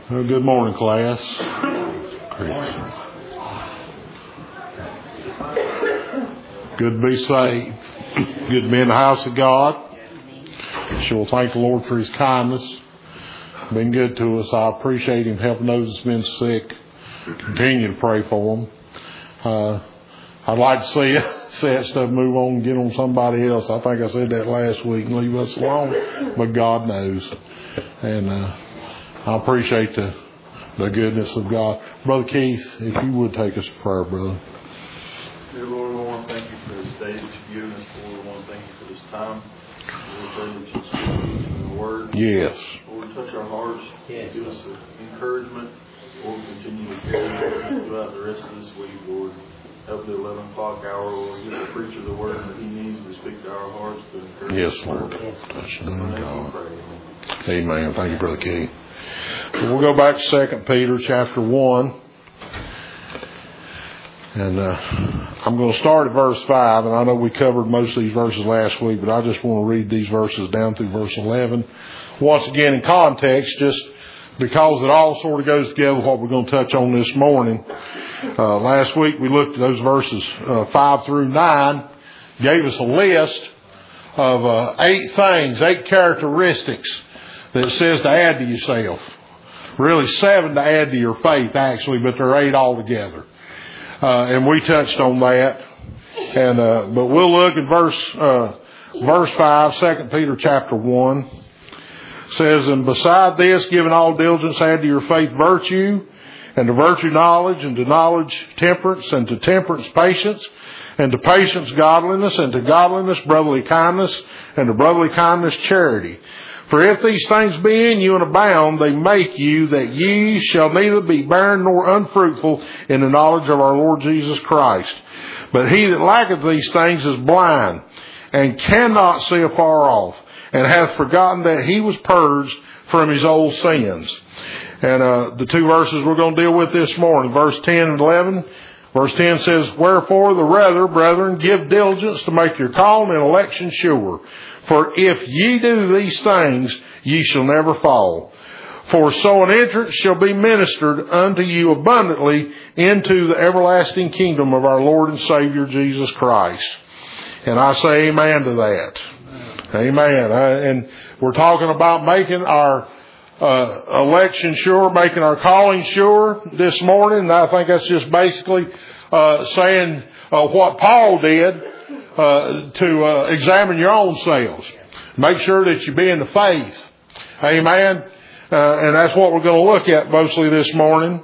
Well, good morning, class. Good to be saved. Good to be in the house of God. Sure thank the Lord for His kindness. Been good to us. I appreciate Him helping those that's been sick. Continue to pray for them. I'd like to see that stuff move on and get on somebody else. I think I said that last week and leave us alone, but God knows. And I appreciate the goodness of God. Brother Keith, if you would take us to prayer, brother. Dear Lord, we want to thank you for this day that you've given us, Lord. We want to thank you for this time. We pray that you speak in the word. Yes. Lord, touch our hearts. Give us encouragement. Lord, continue to carry throughout the rest of this week, Lord. Help the 11 o'clock hour, Lord. Give the preacher the word that he needs to speak to our hearts to encourage. Yes, Lord. Touch them, God. Amen. Thank you, Brother Keith. We'll go back to 2 Peter chapter 1. And I'm going to start at verse 5. And I know we covered most of these verses last week, but I just want to read these verses down through verse 11. Once again, in context, just because it all sort of goes together with what we're going to touch on this morning. Last week we looked at those verses 5 through 9, gave us a list of 8 things, 8 characteristics that it says to add to yourself. Really 7 to add to your faith, actually, but there are 8 altogether. And we touched on that. And but we'll look at verse 5, 2 Peter chapter 1. It says, and beside this, giving all diligence, add to your faith virtue, and to virtue knowledge, and to knowledge temperance, and to temperance patience, and to patience godliness, and to godliness brotherly kindness, and to brotherly kindness charity. For if these things be in you and abound, they make you that ye shall neither be barren nor unfruitful in the knowledge of our Lord Jesus Christ. But he that lacketh these things is blind, and cannot see afar off, and hath forgotten that he was purged from his old sins. And the 2 verses we're going to deal with this morning, verse 10 and 11. Verse 10 says, wherefore the rather, brethren, give diligence to make your calling and election sure. For if ye do these things, ye shall never fall. For so an entrance shall be ministered unto you abundantly into the everlasting kingdom of our Lord and Savior Jesus Christ. And I say amen to that. Amen. And we're talking about making our election sure, making our calling sure this morning. And I think that's just basically saying what Paul did to examine your own selves. Make sure that you be in the faith. Amen. And that's what we're going to look at mostly this morning.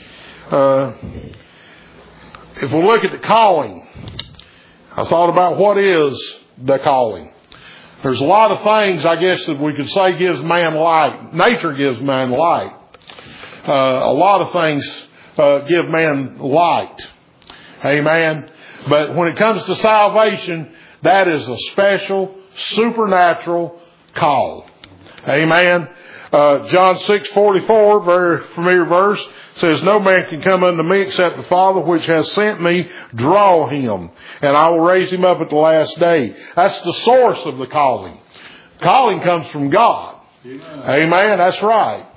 If we look at the calling, I thought about what is the calling. There's a lot of things, I guess, that we could say gives man light. Nature gives man light. A lot of things give man light. Amen. But when it comes to salvation, that is a special, supernatural call. Amen. John 6:44, very familiar verse, says, no man can come unto me except the Father which has sent me draw him, and I will raise him up at the last day. That's the source of the calling. Calling comes from God. Amen. That's right.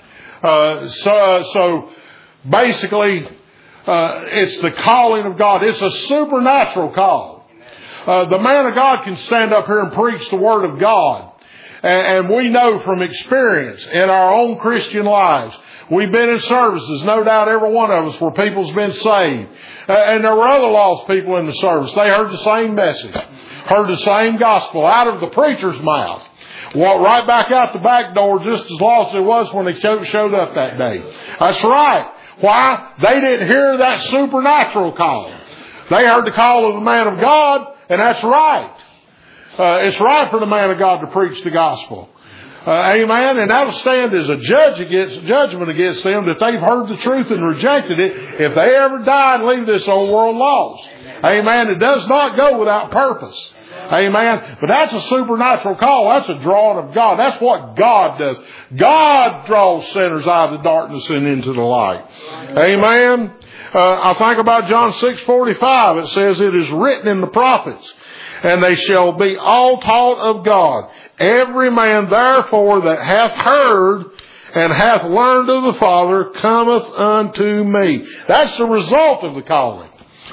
So basically, it's the calling of God. It's a supernatural call. The man of God can stand up here and preach the Word of God. And we know from experience in our own Christian lives, we've been in services, no doubt every one of us, where people's been saved. And there were other lost people in the service. They heard the same message, heard the same gospel out of the preacher's mouth. Walked right back out the back door just as lost as it was when they showed up that day. That's right. Why? They didn't hear that supernatural call. They heard the call of the man of God, and that's right. It's right for the man of God to preach the gospel. Amen. And that'll stand as a judgment against them that they've heard the truth and rejected it if they ever die and leave this old world lost. Amen. It does not go without purpose. Amen. But that's a supernatural call. That's a drawing of God. That's what God does. God draws sinners out of the darkness and into the light. Amen. I think about John 6:45. It says, it is written in the prophets, and they shall be all taught of God. Every man therefore that hath heard and hath learned of the Father cometh unto me. That's the result of the calling.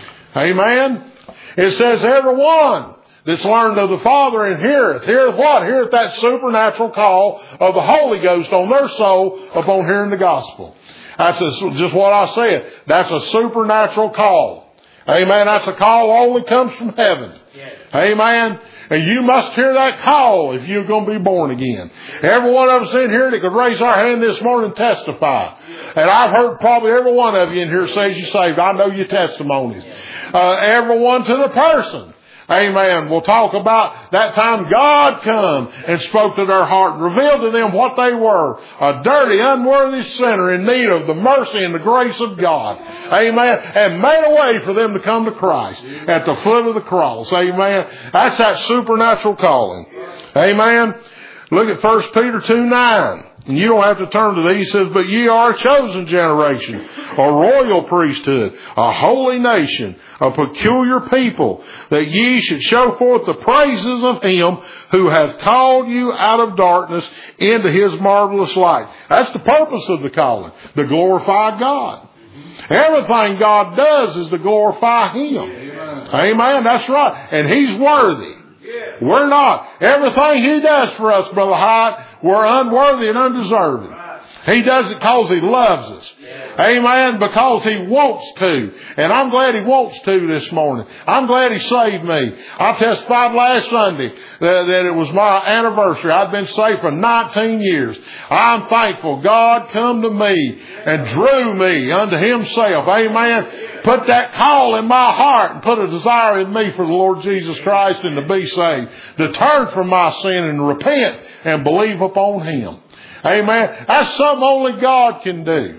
Amen. It says everyone that's learned of the Father and heareth what? Heareth that supernatural call of the Holy Ghost on their soul upon hearing the gospel. That's just what I said. That's a supernatural call. Amen. That's a call only comes from heaven. Yes. Amen. And you must hear that call if you're going to be born again. Every one of us in here that could raise our hand this morning and testify. And I've heard probably every one of you in here says you're saved. I know your testimonies. Everyone to the person. Amen. We'll talk about that time God come and spoke to their heart and revealed to them what they were. A dirty, unworthy sinner in need of the mercy and the grace of God. Amen. And made a way for them to come to Christ at the foot of the cross. Amen. That's that supernatural calling. Amen. Look at 1 Peter 2:9. And you don't have to turn to these. He says, but ye are a chosen generation, a royal priesthood, a holy nation, a peculiar people, that ye should show forth the praises of Him who hath called you out of darkness into His marvelous light. That's the purpose of the calling, to glorify God. Everything God does is to glorify Him. Amen. That's right. And He's worthy. We're not. Everything He does for us, Brother Hyatt, we're unworthy and undeserving. He does it because He loves us. Amen. Because He wants to. And I'm glad He wants to this morning. I'm glad He saved me. I testified last Sunday that it was my anniversary. I'd been saved for 19 years. I'm thankful God come to me and drew me unto Himself. Amen. Put that call in my heart and put a desire in me for the Lord Jesus Christ and to be saved. To turn from my sin and repent and believe upon Him. Amen. That's something only God can do.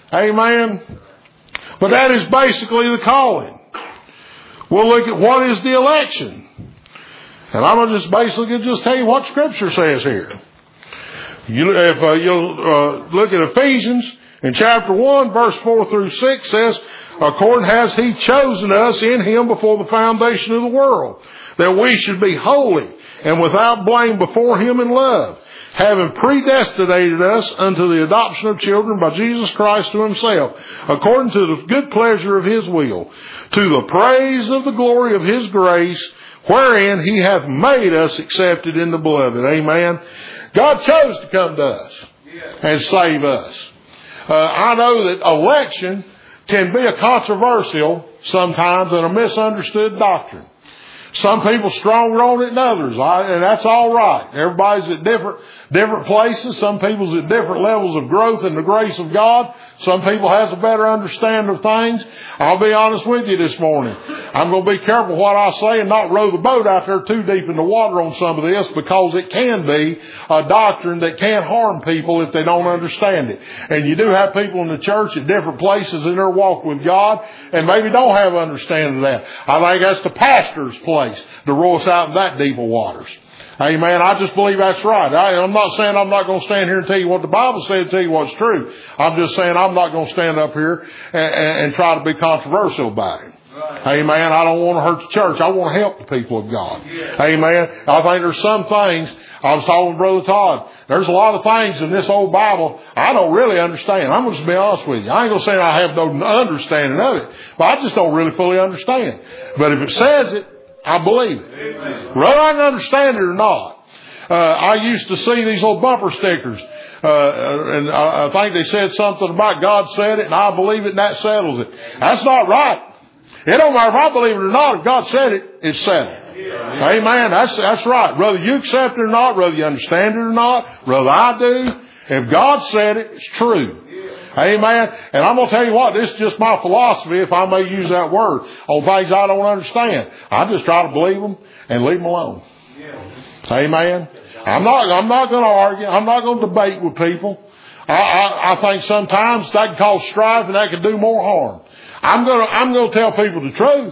Amen. But that is basically the calling. We'll look at what is the election. And I'm going to just tell you what Scripture says here. If you'll look at Ephesians in chapter 1, verse 4 through 6 says, according has He chosen us in Him before the foundation of the world, that we should be holy and without blame before Him in love, having predestinated us unto the adoption of children by Jesus Christ to Himself, according to the good pleasure of His will, to the praise of the glory of His grace, wherein He hath made us accepted in the beloved. Amen. God chose to come to us and save us. I know that election can be a controversial sometimes and a misunderstood doctrine. Some people stronger on it than others, and that's all right. Everybody's at different places. Some people's at different levels of growth in the grace of God. Some people has a better understanding of things. I'll be honest with you this morning. I'm going to be careful what I say and not row the boat out there too deep in the water on some of this, because it can be a doctrine that can harm people if they don't understand it. And you do have people in the church at different places in their walk with God and maybe don't have understanding of that. I think that's the pastor's place to row us out in that deeper waters. Amen. I just believe that's right. I'm not saying I'm not going to stand here and tell you what the Bible said, tell you what's true. I'm just saying I'm not going to stand up here and try to be controversial about it. Right. Amen. I don't want to hurt the church. I want to help the people of God. Yeah. Amen. I think there's some things, I was talking with Brother Todd, there's a lot of things in this old Bible I don't really understand. I'm going to be honest with you. I ain't going to say I have no understanding of it, but I just don't really fully understand. But if it says it, I believe it. Amen. Whether I can understand it or not. I used to see these little bumper stickers. And I think they said something about God said it and I believe it and that settles it. That's not right. It don't matter if I believe it or not. If God said it, it's settled. Amen. That's right. Whether you accept it or not, whether you understand it or not, whether I do, if God said it, it's true. Amen. And I'm going to tell you what, this is just my philosophy, if I may use that word, on things I don't understand. I just try to believe them and leave them alone. Amen. I'm not going to argue. I'm not going to debate with people. I think sometimes that can cause strife and that can do more harm. I'm going to tell people the truth.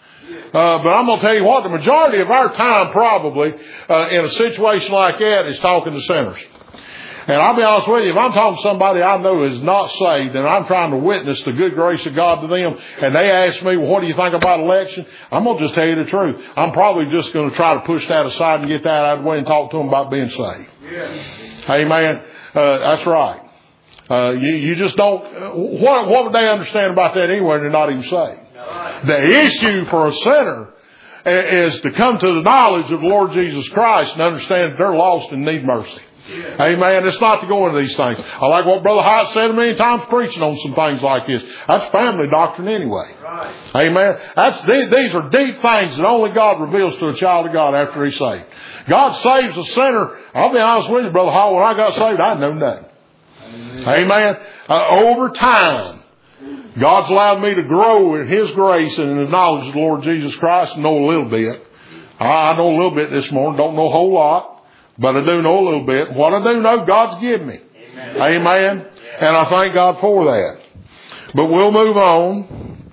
But I'm going to tell you what, the majority of our time probably in a situation like that is talking to sinners. And I'll be honest with you, if I'm talking to somebody I know is not saved and I'm trying to witness the good grace of God to them and they ask me, well, what do you think about election? I'm going to just tell you the truth. I'm probably just going to try to push that aside and get that out of the way and talk to them about being saved. Yeah. Amen. That's right. You just don't. What would they understand about that anyway? They're not even saved. The issue for a sinner is to come to the knowledge of the Lord Jesus Christ and understand that they're lost and need mercy. Amen. It's not to go into these things. I like what Brother Hyatt said a million times preaching on some things like this. That's family doctrine anyway. Amen. These are deep things that only God reveals to a child of God after he's saved. God saves a sinner. I'll be honest with you, Brother Hall, when I got saved, I didn't know nothing. Amen. Over time, God's allowed me to grow in His grace and in the knowledge of the Lord Jesus Christ and know a little bit. I know a little bit this morning. Don't know a whole lot. But I do know a little bit. What I do know, God's given me. Amen. And I thank God for that. But we'll move on.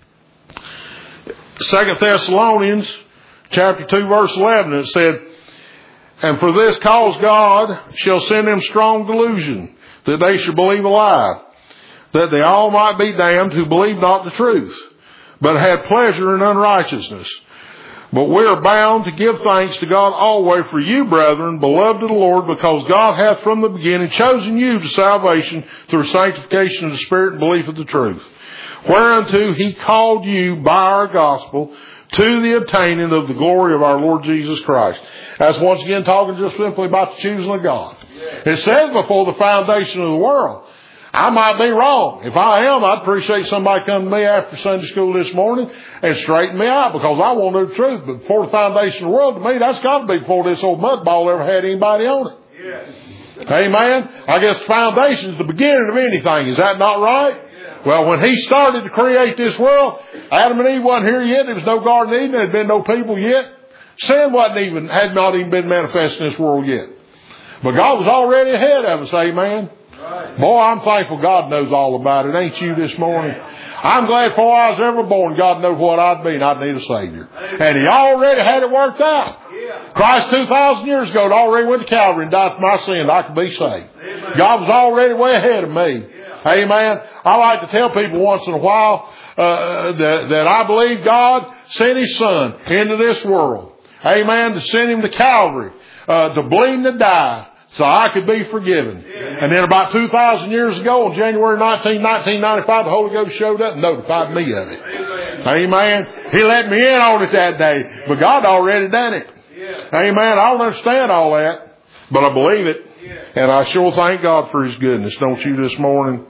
2 Thessalonians chapter 2 verse 11, it said, and for this cause God shall send them strong delusion, that they should believe a lie, that they all might be damned who believe not the truth, but had pleasure in unrighteousness. But we are bound to give thanks to God always for you, brethren, beloved of the Lord, because God hath from the beginning chosen you to salvation through sanctification of the Spirit and belief of the truth, whereunto He called you by our gospel to the obtaining of the glory of our Lord Jesus Christ. That's once again talking just simply about the choosing of God. It says before the foundation of the world. I might be wrong. If I am, I'd appreciate somebody coming to me after Sunday school this morning and straighten me out, because I want to know the truth. But before the foundation of the world, to me, that's got to be before this old mud ball ever had anybody on it. Yes. Amen. I guess the foundation is the beginning of anything. Is that not right? Yeah. Well, when He started to create this world, Adam and Eve wasn't here yet. There was no Garden of Eden. There had been no people yet. Sin had not even been manifest in this world yet. But God was already ahead of us. Amen. Boy, I'm thankful God knows all about it. Ain't you this morning? I'm glad before I was ever born, God knew what I'd be and I'd need a Savior. And He already had it worked out. Christ 2,000 years ago had already went to Calvary and died for my sin. I could be saved. God was already way ahead of me. Amen. I like to tell people once in a while that I believe God sent His Son into this world. Amen. To send Him to Calvary, to bleed and to die, so I could be forgiven. And then about 2,000 years ago, on January 19, 1995, the Holy Ghost showed up and notified me of it. Amen. He let me in on it that day. But God already done it. Amen. I don't understand all that, but I believe it. And I sure thank God for His goodness, don't you, this morning?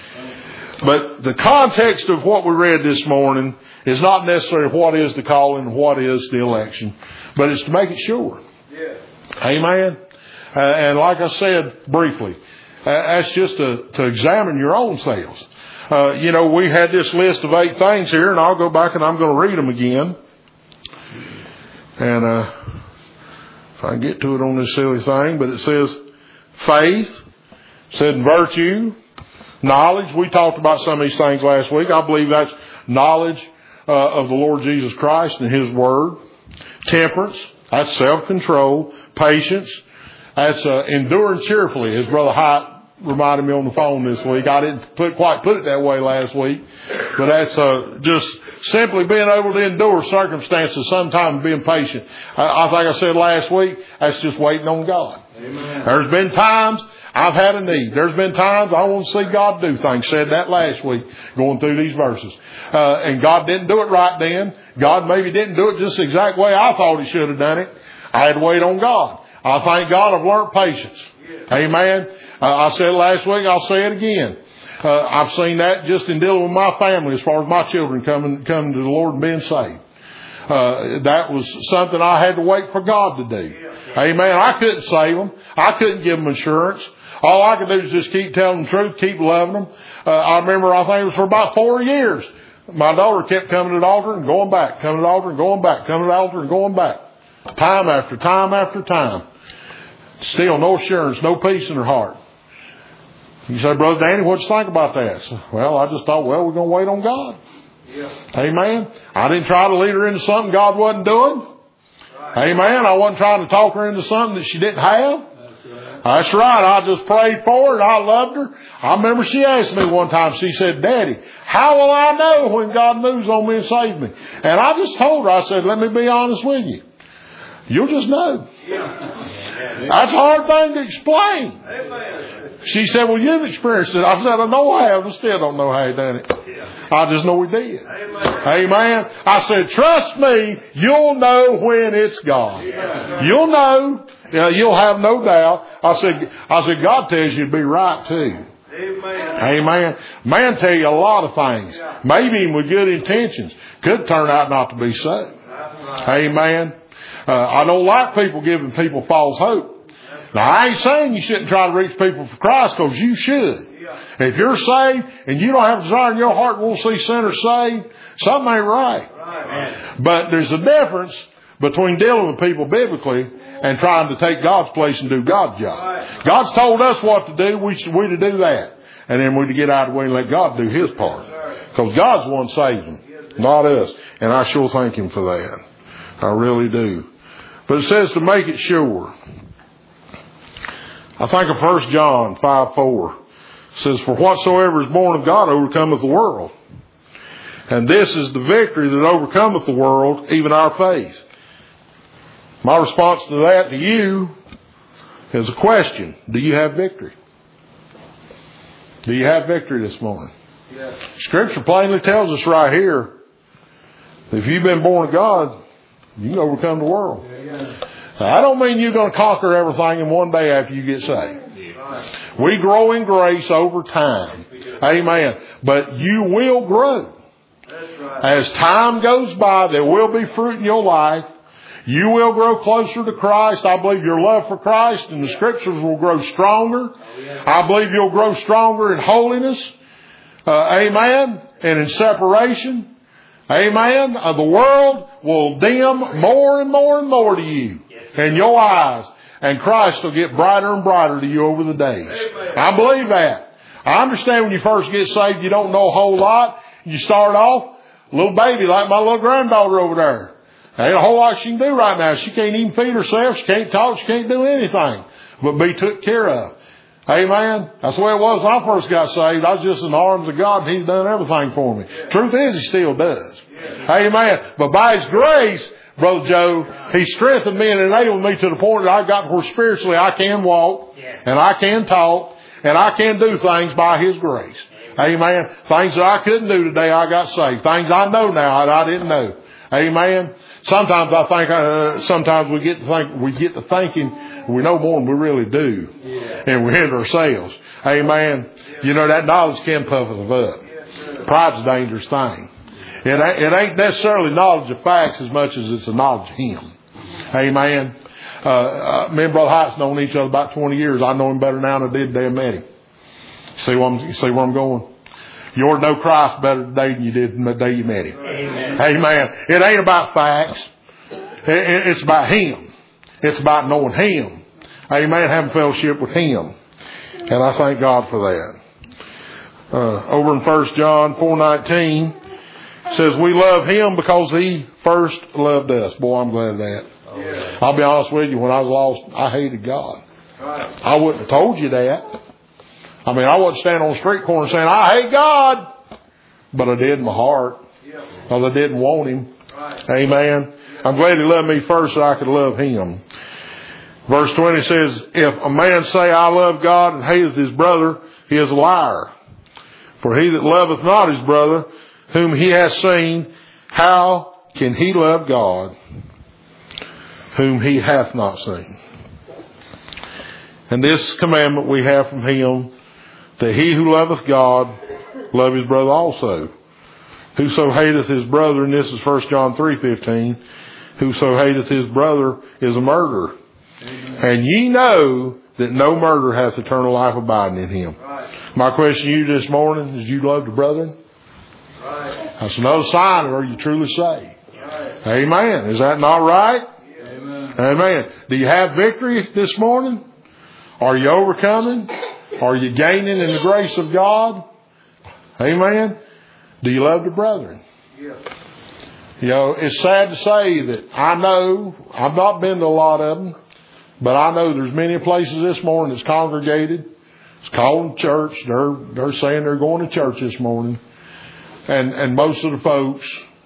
But the context of what we read this morning is not necessarily what is the calling and what is the election, but it's to make it sure. Amen. And like I said briefly, that's just to examine your own selves. We had this list of 8 things here, and I'll go back and I'm going to read them again. And if I can get to it on this silly thing, but it says faith, said virtue, knowledge. We talked about some of these things last week. I believe that's knowledge of the Lord Jesus Christ and His Word. Temperance, that's self-control. Patience, that's enduring cheerfully, as Brother Hyatt reminded me on the phone this week. I didn't quite put it that way last week, but that's just simply being able to endure circumstances, sometimes being patient. I think I said last week, that's just waiting on God. Amen. There's been times I've had a need. There's been times I want to see God do things. Said that last week, going through these verses. And God didn't do it right then. God maybe didn't do it just the exact way I thought He should have done it. I had to wait on God. I thank God I've learned patience. Amen. I said it last week, I'll say it again. I've seen that just in dealing with my family as far as my children coming to the Lord and being saved. That was something I had to wait for God to do. Amen. I couldn't save them. I couldn't give them insurance. All I could do is just keep telling them the truth, keep loving them. I remember, I think it was for about 4 years, my daughter kept coming to the altar and going back, coming to the altar and going back, coming to the altar and going back. Time after time after time. Still no assurance, no peace in her heart. You say, Brother Danny, what you think about that? So, well, I just thought, we're going to wait on God. Yeah. Amen. I didn't try to lead her into something God wasn't doing. Right. Amen. I wasn't trying to talk her into something that she didn't have. That's right. I just prayed for her and I loved her. I remember she asked me one time, she said, Daddy, how will I know when God moves on me and saves me? And I just told her, I said, let me be honest with you. You'll just know. That's a hard thing to explain. She said, well, you've experienced it. I said, I know I have. I still don't know how he done it. I just know he did. Amen. I said, trust me, you'll know when it's God. You'll know. You'll have no doubt. I said, God tells you to be right too. Amen. Man tell you a lot of things. Maybe even with good intentions. Could turn out not to be so. Amen. I don't like people giving people false hope. Now, I ain't saying you shouldn't try to reach people for Christ, because you should. If you're saved and you don't have a desire in your heart won't see sinners saved, something ain't right. But there's a difference between dealing with people biblically and trying to take God's place and do God's job. God's told us what to do. We to do that. And then we to get out of the way and let God do His part. Because God's the one saving, not us. And I sure thank Him for that. I really do. But it says to make it sure. I think of 1 John 5:4. It says, for whatsoever is born of God overcometh the world. And this is the victory that overcometh the world, even our faith. My response to that to you is a question. Do you have victory? Do you have victory this morning? Yes. Scripture plainly tells us right here, if you've been born of God, you can overcome the world. Now, I don't mean you're going to conquer everything in one day after you get saved. We grow in grace over time. Amen. But you will grow. As time goes by, there will be fruit in your life. You will grow closer to Christ. I believe your love for Christ and the Scriptures will grow stronger. I believe you'll grow stronger in holiness. Amen. And in separation. Amen. The world will dim more and more and more to you in your eyes. And Christ will get brighter and brighter to you over the days. I believe that. I understand when you first get saved, you don't know a whole lot. You start off, little baby like my little granddaughter over there. There ain't a whole lot she can do right now. She can't even feed herself. She can't talk. She can't do anything but be took care of. Amen. That's the way it was when I first got saved. I was just in the arms of God, and He's done everything for me. Truth is, He still does. Amen. But by His grace, Brother Joe, He strengthened me and enabled me to the point that I got where spiritually I can walk, and I can talk, and I can do things by His grace. Amen. Things that I couldn't do today, I got saved. Things I know now that I didn't know. Amen. Sometimes I think, sometimes we get to thinking we know more than we really do. And we hinder ourselves. Amen. You know, that knowledge can puff us up. Pride's a dangerous thing. It ain't necessarily knowledge of facts as much as it's a knowledge of Him. Amen. Me and Brother Height's known each other about 20 years. I know him better now than I did the day I met him. See where I'm going? You ought to know Christ better today than you did the day you met Him. Amen. Amen. It ain't about facts. It's about Him. It's about knowing Him. Amen. Having fellowship with Him. And I thank God for that. Over in 1 John 4:19, it says, we love Him because He first loved us. Boy, I'm glad of that. Yeah. I'll be honest with you, when I was lost, I hated God. Right. I wouldn't have told you that. I mean, I wasn't standing on the street corner saying, I hate God. But I did in my heart. Because I didn't want Him. Right. Amen. I'm glad He loved me first so I could love Him. Verse 20 says, if a man say, I love God, and hateth his brother, he is a liar. For he that loveth not his brother, whom he has seen, how can he love God, whom he hath not seen? And this commandment we have from Him, that he who loveth God, love his brother also. Whoso hateth his brother, and this is 1 John 3:15, whoso hateth his brother is a murderer. Amen. And ye know that no murderer hath eternal life abiding in him. Right. My question to you this morning is, you love the brethren? Right. That's another sign of are you truly saved. Right. Amen. Is that not right? Yeah. Amen. Amen. Do you have victory this morning? Are you overcoming? Are you gaining in the grace of God? Amen. Do you love the brethren? Yeah. You know, it's sad to say that I know, I've not been to a lot of them, but I know there's many places this morning that's congregated. It's called church. They're saying they're going to church this morning. And most of the folks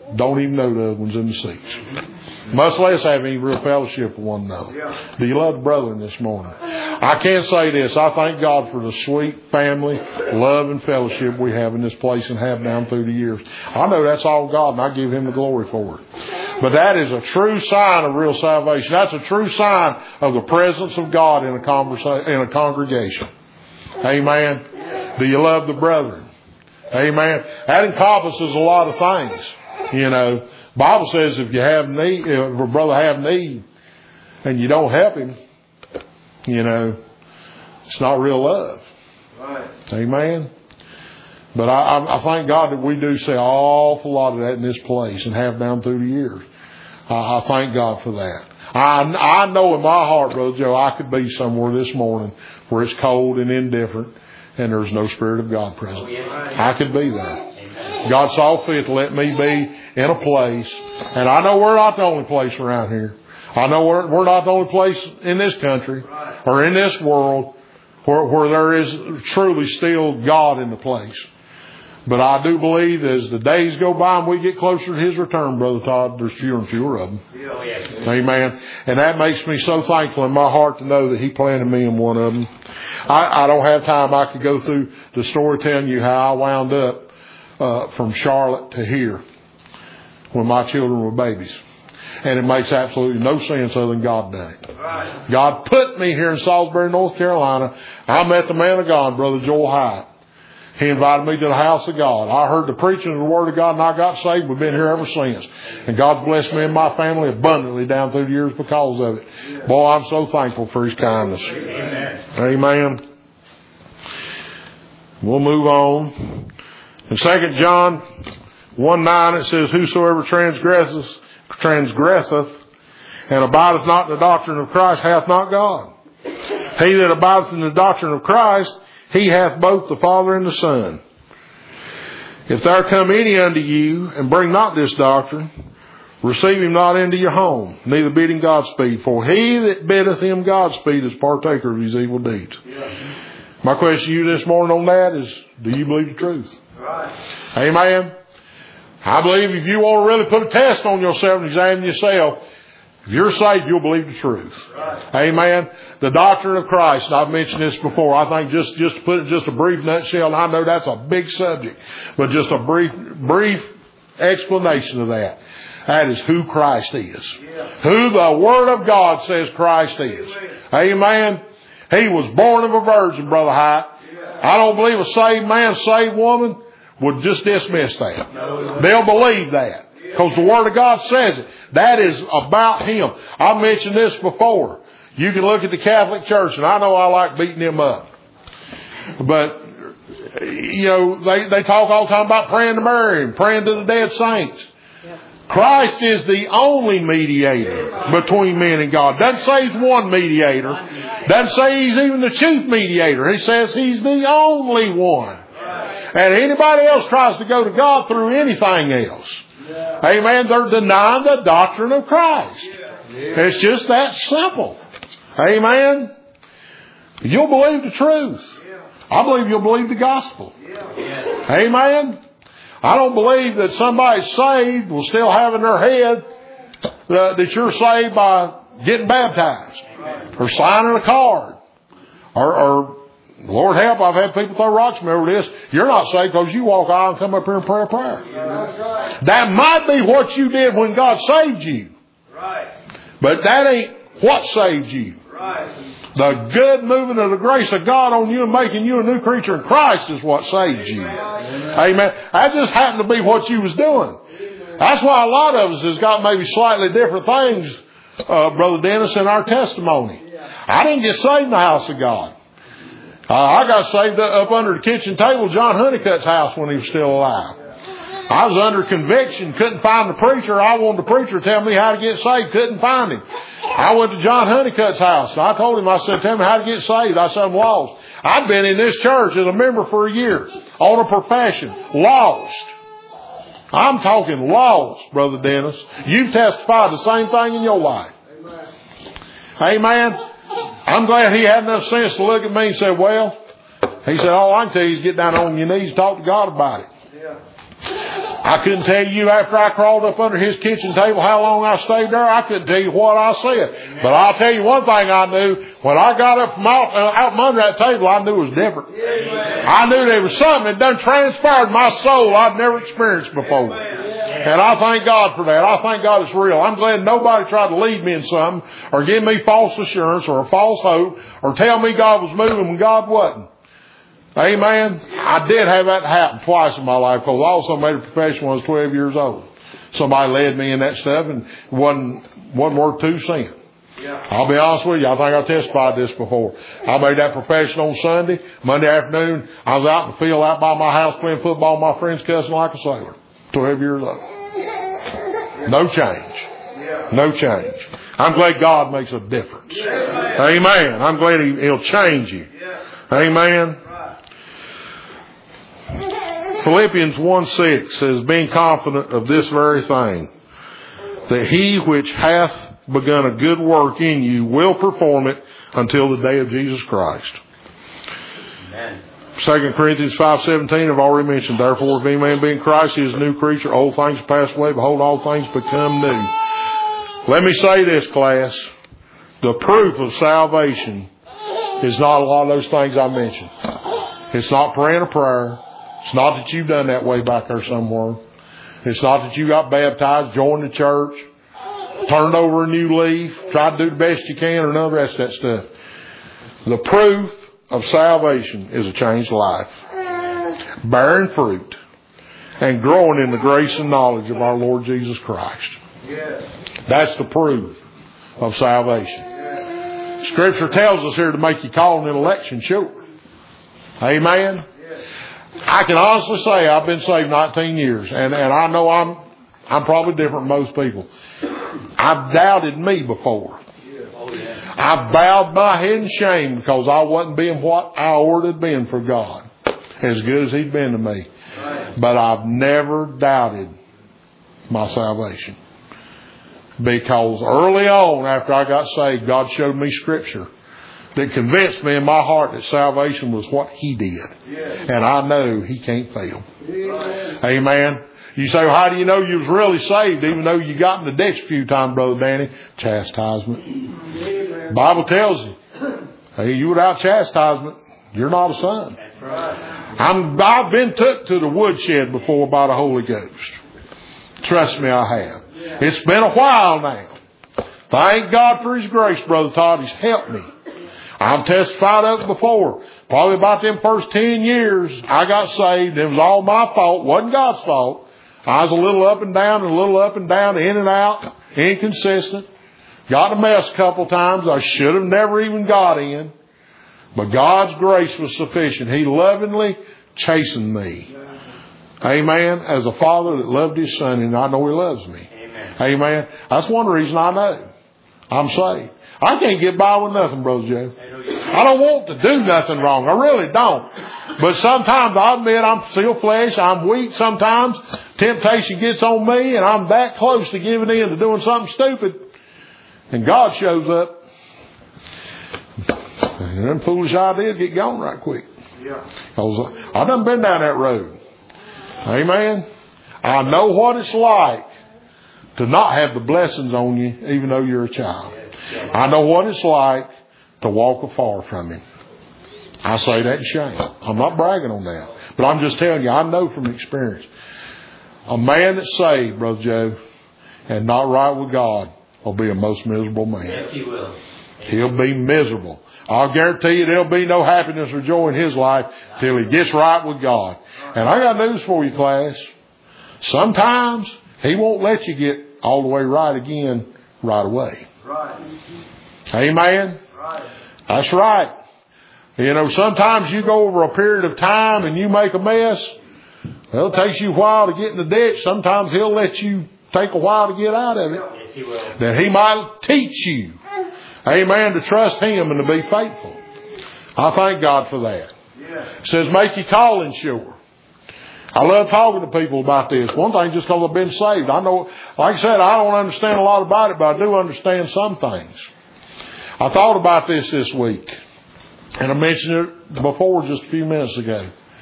don't even know the other ones in the seats. Much less have any real fellowship with one another. Do you love the brethren this morning? I can say this. I thank God for the sweet family, love, and fellowship we have in this place and have down through the years. I know that's all God, and I give Him the glory for it. But that is a true sign of real salvation. That's a true sign of the presence of God in a congregation. Amen. Do you love the brethren? Amen. That encompasses a lot of things. You know, Bible says if you have need, if a brother have need, and you don't help him, you know, it's not real love. Right. Amen. But I thank God that we do see an awful lot of that in this place and have down through the years. I thank God for that. I know in my heart, Brother Joe, I could be somewhere this morning where it's cold and indifferent and there's no Spirit of God present. I could be there. God saw fit to let me be in a place, and I know we're not the only place around here. I know we're not the only place in this country or in this world where there is truly still God in the place. But I do believe as the days go by and we get closer to His return, Brother Todd, there's fewer and fewer of them. Amen. And that makes me so thankful in my heart to know that He planted me in one of them. I don't have time. I could go through the story telling you how I wound up from Charlotte to here when my children were babies. And it makes absolutely no sense other than God done it. God put me here in Salisbury, North Carolina. I met the man of God, Brother Joel Hyatt. He invited me to the house of God. I heard the preaching of the Word of God and I got saved. We've been here ever since. And God's blessed me and my family abundantly down through the years because of it. Boy, I'm so thankful for His kindness. Amen. We'll move on. In 2 John 1:9 it says, whosoever transgresseth and abideth not in the doctrine of Christ hath not God. He that abideth in the doctrine of Christ, he hath both the Father and the Son. If there come any unto you and bring not this doctrine, receive him not into your home, neither bid him Godspeed. For he that biddeth him Godspeed is partaker of his evil deeds. My question to you this morning on that is, do you believe the truth? Right. Amen. I believe if you want to really put a test on yourself and examine yourself, if you're saved, you'll believe the truth. Right. Amen. The doctrine of Christ, and I've mentioned this before, I think just to put it in just a brief nutshell, and I know that's a big subject, but just a brief explanation of that. That is who Christ is. Yeah. Who the Word of God says Christ is. Amen. He was born of a virgin, Brother Hyatt. Yeah. I don't believe a saved man, saved woman would just dismiss that. No. They'll believe that. Because the Word of God says it. That is about Him. I mentioned this before. You can look at the Catholic Church, and I know I like beating them up. But, you know, they talk all the time about praying to Mary and praying to the dead saints. Christ is the only mediator between men and God. Doesn't say He's one mediator. Doesn't say He's even the chief mediator. He says He's the only one. And anybody else tries to go to God through anything else, amen, they're denying the doctrine of Christ. It's just that simple. Amen. You'll believe the truth. I believe you'll believe the gospel. Amen. I don't believe that somebody saved will still have in their head that you're saved by getting baptized or signing a card or Lord help, I've had people throw rocks at me over this. You're not saved because you walk out and come up here and pray a prayer. That might be what you did when God saved you. But that ain't what saved you. The good moving of the grace of God on you and making you a new creature in Christ is what saved you. Amen. That just happened to be what you was doing. That's why a lot of us has got maybe slightly different things, Brother Dennis, in our testimony. I didn't get saved in the house of God. I got saved up under the kitchen table of John Honeycutt's house when he was still alive. I was under conviction, couldn't find the preacher. I wanted the preacher to tell me how to get saved, couldn't find him. I went to John Honeycutt's house, and I told him, I said, tell me how to get saved. I said, I'm lost. I'd been in this church as a member for a year, on a profession, lost. I'm talking lost, Brother Dennis. You've testified the same thing in your life. Amen. I'm glad he had enough sense to look at me and say, well, he said, all I can tell you is get down on your knees and talk to God about it. I couldn't tell you after I crawled up under his kitchen table how long I stayed there. I couldn't tell you what I said. But I'll tell you one thing I knew. When I got up from out from under that table, I knew it was different. I knew there was something that done transpired in my soul I'd never experienced before. And I thank God for that. I thank God it's real. I'm glad nobody tried to lead me in something or give me false assurance or a false hope or tell me God was moving when God wasn't. Amen. I did have that happen twice in my life because I also made a profession when I was 12 years old. Somebody led me in that stuff and wasn't worth 2 cents. I'll be honest with you. I think I testified this before. I made that profession on Sunday. Monday afternoon, I was out in the field out by my house playing football with my friends cussing like a sailor. 12 years old. No change. No change. I'm glad God makes a difference. Amen. I'm glad He'll change you. Amen. Philippians 1:6 says, being confident of this very thing, that He which hath begun a good work in you will perform it until the day of Jesus Christ. Amen. 2 Corinthians 5:17 I've already mentioned. Therefore, if any man be in Christ, he is a new creature. Old things have passed away. Behold, all things become new. Let me say this, class. The proof of salvation is not a lot of those things I mentioned. It's not praying a prayer. It's not that you've done that way back there somewhere. It's not that you got baptized, joined the church, turned over a new leaf, tried to do the best you can, or none of the rest of that stuff. The proof of salvation is a changed life, bearing fruit, and growing in the grace and knowledge of our Lord Jesus Christ. That's the proof of salvation. Scripture tells us here to make you call an election sure. Amen. I can honestly say I've been saved 19 years, and I know I'm probably different than most people. I've doubted me before. I bowed my head in shame because I wasn't being what I ought to have been for God, as good as He'd been to me. But I've never doubted my salvation. Because early on, after I got saved, God showed me Scripture that convinced me in my heart that salvation was what He did. And I know He can't fail. Amen. You say, well, how do you know you was really saved even though you got in the ditch a few times, Brother Danny? Chastisement. The Bible tells you, hey, you without chastisement, you're not a son. I've been took to the woodshed before by the Holy Ghost. Trust me, I have. It's been a while now. Thank God for His grace, Brother Todd. He's helped me. I've testified of it before. Probably about them first 10 years I got saved. It was all my fault. It wasn't God's fault. I was a little up and down and a little up and down, in and out, inconsistent. Got a mess a couple times. I should have never even got in. But God's grace was sufficient. He lovingly chastened me. Amen. As a father that loved His son, and I know He loves me. Amen. That's one reason I know I'm saved. I can't get by with nothing, Brother Joe. I don't want to do nothing wrong. I really don't. But sometimes I admit I'm still flesh. I'm weak sometimes. Temptation gets on me and I'm that close to giving in to doing something stupid. And God shows up. And them foolish ideas get gone right quick. Because I done been down that road. Amen. I know what it's like to not have the blessings on you even though you're a child. I know what it's like to walk afar from Him. I say that in shame. I'm not bragging on that. But I'm just telling you, I know from experience. A man that's saved, Brother Joe, and not right with God will be a most miserable man. Yes, he will. He'll be miserable. I'll guarantee you there'll be no happiness or joy in his life till he gets right with God. And I got news for you, class. Sometimes He won't let you get all the way right again right away. Right. Amen? Right. That's right. You know, sometimes you go over a period of time and you make a mess. Well, it takes you a while to get in the ditch. Sometimes He'll let you take a while to get out of it. Yes, He will. That He might teach you. Amen. To trust Him and to be faithful. I thank God for that. It says, make your calling sure. I love talking to people about this. One thing, just because I've been saved. I know, like I said, I don't understand a lot about it, but I do understand some things. I thought about this week. And I mentioned it before just a few minutes ago.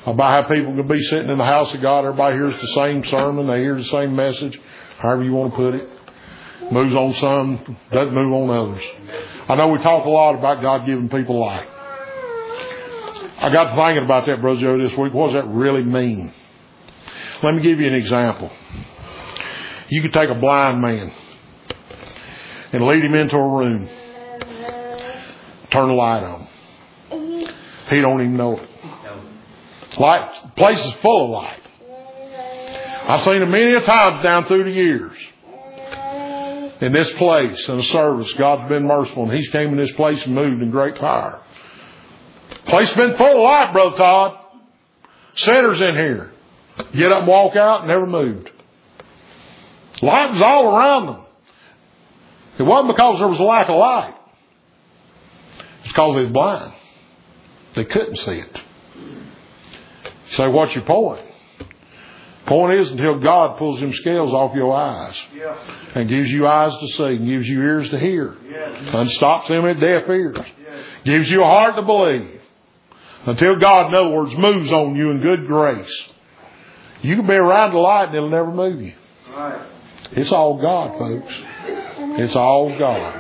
about how people could be sitting in the house of God. Everybody hears the same sermon. They hear the same message, however you want to put it. Moves on some, doesn't move on others. I know we talk a lot about God giving people life. I got to thinking about that, Brother Joe, this week. What does that really mean? Let me give you an example. You could take a blind man and lead him into a room. Turn the light on. He don't even know it. Light, place is full of light. I've seen it many a times down through the years. In this place, in a service, God's been merciful, and He's came in this place and moved in great power. Place has been full of light, Brother Todd. Sinners in here. Get up and walk out, never moved. Light was all around them. It wasn't because there was a lack of light. It's because they was blind. They couldn't see it. You say, what's your point? Point is, until God pulls them scales off your eyes and gives you eyes to see and gives you ears to hear and stops them at deaf ears, gives you a heart to believe. Until God, in other words, moves on you in good grace, you can be around the light and it'll never move you. It's all God, folks. It's all God.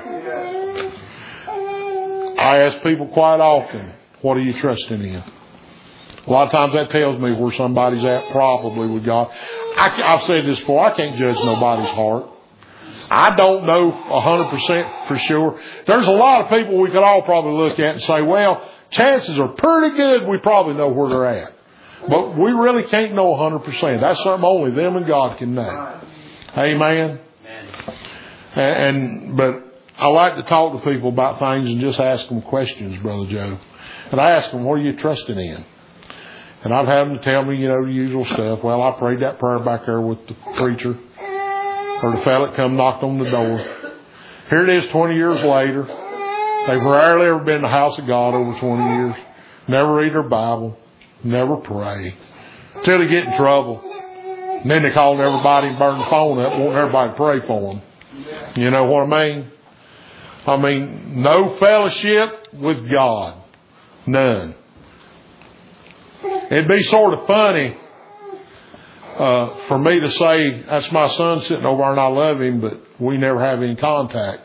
I ask people quite often, what are you trusting in? A lot of times that tells me where somebody's at probably with God. I've said this before, I can't judge nobody's heart. I don't know 100% for sure. There's a lot of people we could all probably look at and say, well, chances are pretty good we probably know where they're at. But we really can't know 100%. That's something only them and God can know. Amen? But I like to talk to people about things and just ask them questions, Brother Joe. And I ask them, what are you trusting in? And I've had them tell me, the usual stuff. Well, I prayed that prayer back there with the preacher or the fella that come knocked on the door. Here it is 20 years later. They've rarely ever been in the house of God over 20 years. Never read their Bible. Never pray. Till they get in trouble. And then they call everybody and burn the phone up, wanting everybody to pray for them. You know what I mean? I mean, no fellowship with God. None. It'd be sort of funny for me to say, that's my son sitting over there and I love him, but we never have any contact.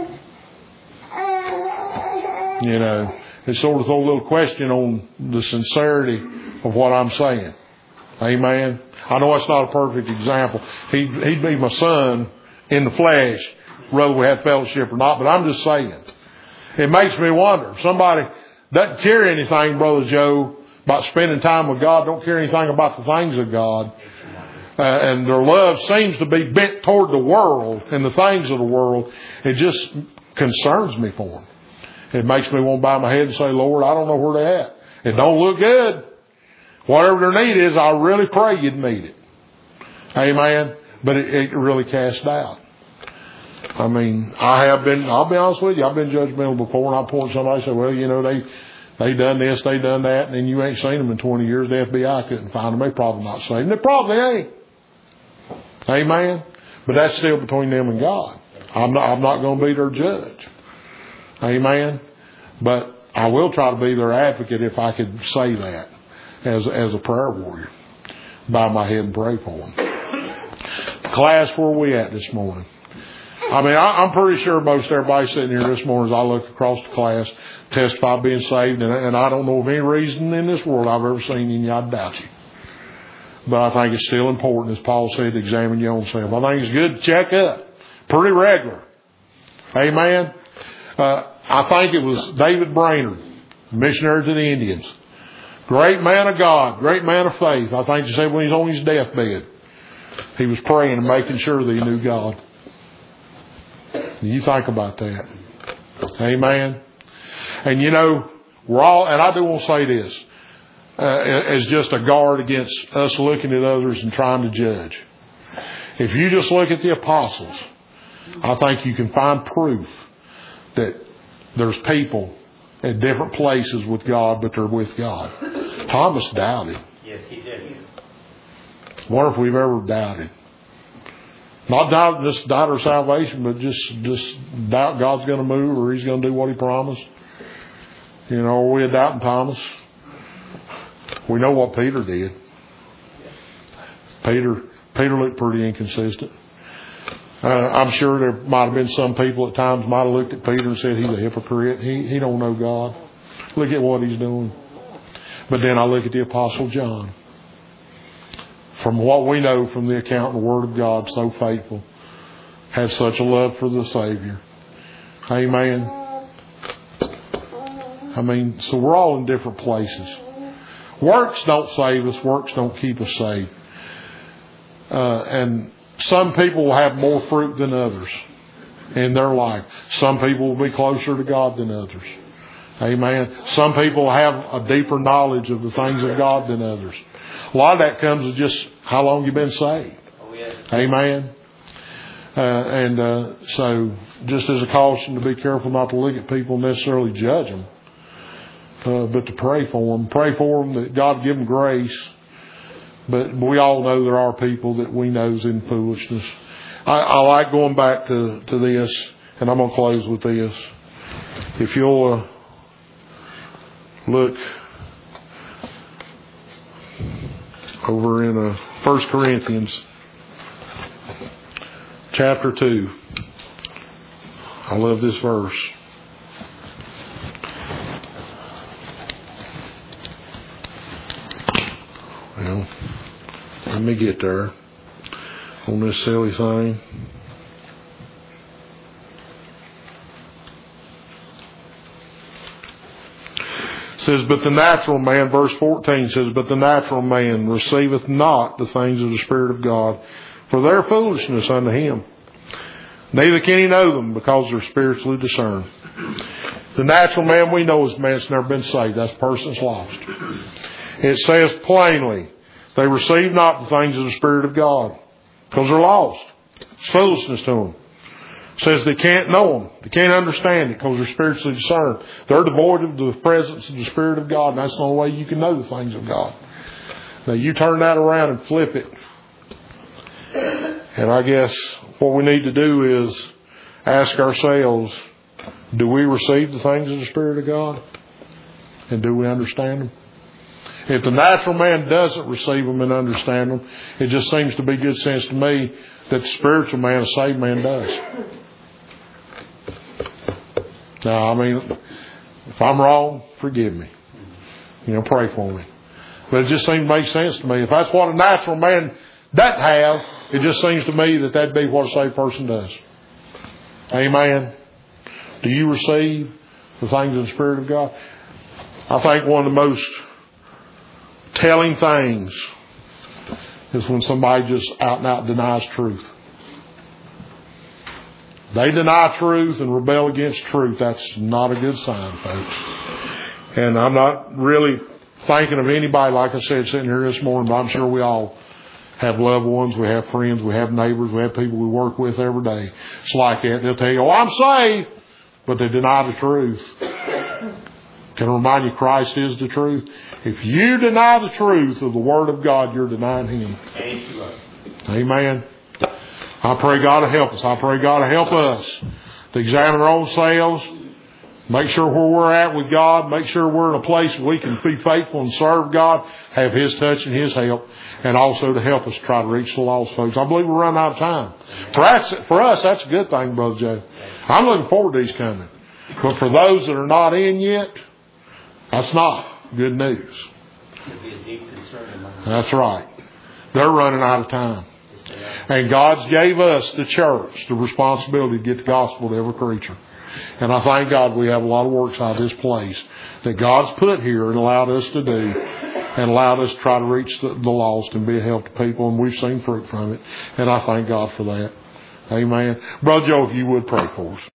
It sort of throw a little question on the sincerity of what I'm saying. Amen. I know it's not a perfect example. He'd be my son in the flesh, whether we had fellowship or not, but I'm just saying. It makes me wonder. Somebody doesn't care anything, Brother Joe, about spending time with God, don't care anything about the things of God. And their love seems to be bent toward the world and the things of the world. It just concerns me for them. It makes me want to bow my head and say, Lord, I don't know where they're at. It don't look good. Whatever their need is, I really pray you'd meet it. Amen. But it really casts doubt. I mean, I'll be honest with you, I've been judgmental before, and I point to somebody and say, well, they done this, they done that, and then you ain't seen them in 20 years. The FBI couldn't find them. They probably not saved. They probably ain't. Amen. But that's still between them and God. I'm not going to be their judge. Amen. But I will try to be their advocate if I could say that as a prayer warrior. Bow my head and pray for them. Class, where are we at this morning? I mean, I'm pretty sure most everybody sitting here this morning, as I look across the class, testify being saved, and I don't know of any reason in this world I've ever seen any, I doubt you. But I think it's still important, as Paul said, to examine your own self. I think it's good to check up pretty regular. Amen. I think it was David Brainerd, missionary to the Indians. Great man of God, great man of faith. I think he said when he was on his deathbed, he was praying and making sure that he knew God. You think about that. Amen. And we're all, and I do want to say this, as just a guard against us looking at others and trying to judge. If you just look at the apostles, I think you can find proof that there's people at different places with God, but they're with God. Thomas doubted. Yes, he did. Wonder if we've ever doubted. Not doubt our salvation, but just doubt God's going to move or He's going to do what He promised. Are we a doubting Thomas? We know what Peter did. Peter looked pretty inconsistent. I'm sure there might have been some people at times might have looked at Peter and said, he's a hypocrite. He don't know God. Look at what he's doing. But then I look at the Apostle John. From what we know from the account of the Word of God, so faithful, had such a love for the Savior. Amen. I mean, so we're all in different places. Works don't save us. Works don't keep us saved. And some people will have more fruit than others in their life. Some people will be closer to God than others. Amen. Some people have a deeper knowledge of the things of God than others. A lot of that comes with just how long you've been saved. Oh, yeah. Amen. So just as a caution to be careful not to look at people and necessarily judge them, but to pray for them. Pray for them that God give them grace. But we all know there are people that we know is in foolishness. I like going back to this, and I'm going to close with this. If you'll look over in 1 Corinthians chapter 2. I love this verse. Well, let me get there on this silly thing. It says, but the natural man, verse 14 says, but the natural man receiveth not the things of the Spirit of God, for they are foolishness unto him. Neither can he know them, because they're spiritually discerned. The natural man we know is a man that's never been saved. That person's lost. It says plainly, they receive not the things of the Spirit of God, because they're lost. It's foolishness to them. It says they can't know them. They can't understand it because they're spiritually discerned. They're devoid of the presence of the Spirit of God, and that's the only way you can know the things of God. Now you turn that around and flip it. And I guess what we need to do is ask ourselves, do we receive the things of the Spirit of God? And do we understand them? If the natural man doesn't receive them and understand them, it just seems to be good sense to me that the spiritual man, a saved man, does. Now, I mean, if I'm wrong, forgive me. Pray for me. But it just seems to make sense to me. If that's what a natural man doesn't have, it just seems to me that that'd be what a saved person does. Amen. Do you receive the things of the Spirit of God? I think one of the most telling things is when somebody just out and out denies truth. They deny truth and rebel against truth. That's not a good sign, folks. And I'm not really thinking of anybody, like I said, sitting here this morning, but I'm sure we all have loved ones, we have friends, we have neighbors, we have people we work with every day. It's like that. They'll tell you, oh, I'm saved, but they deny the truth. Can I remind you, Christ is the truth. If you deny the truth of the Word of God, you're denying Him. Amen. I pray God to help us. I pray God to help us to examine our own selves, make sure where we're at with God, make sure we're in a place where we can be faithful and serve God, have His touch and His help, and also to help us try to reach the lost folks. I believe we're running out of time. For us, that's a good thing, Brother Joe. I'm looking forward to these coming. But for those that are not in yet, that's not good news. That's right. They're running out of time. And God's gave us, the church, the responsibility to get the gospel to every creature. And I thank God we have a lot of works out of this place that God's put here and allowed us to do, and allowed us to try to reach the lost and be a help to people. And we've seen fruit from it. And I thank God for that. Amen. Brother Joe, if you would pray for us.